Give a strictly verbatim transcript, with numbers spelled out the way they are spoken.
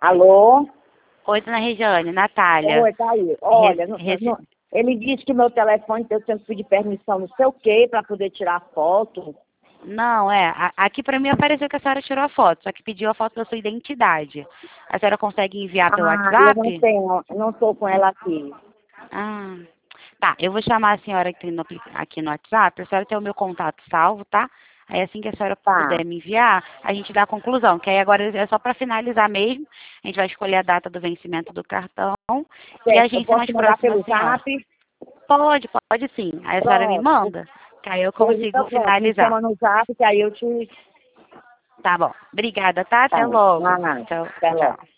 Alô? Oi, dona Regiane, Natália. Oi, tá aí. Olha, Re- não- rece- não- ele disse que meu telefone, eu tenho que pedir permissão não sei o quê para poder tirar foto. Não, é, a- aqui pra mim apareceu que a senhora tirou a foto, só que pediu a foto da sua identidade. A senhora consegue enviar pelo Ah, eu não WhatsApp? tenho, eu não estou com ela aqui. Ah, tá, eu vou chamar a senhora aqui no, apli- aqui no WhatsApp, a senhora tem o meu contato salvo, tá? Aí assim que a senhora Tá, puder me enviar, a gente dá a conclusão, que aí agora é só para finalizar mesmo, a gente vai escolher a data do vencimento do cartão e a certo. Eu agência posso mais te mandar próxima à pelo senhora. zap? Pode, pode sim. Aí a senhora me Pronto. manda, que aí eu Pois consigo então pronto, me finalizar. chama no zap que aí eu te... Tá bom. Obrigada, tá? Tá, Até logo. ah, Tchau, até logo. tchau.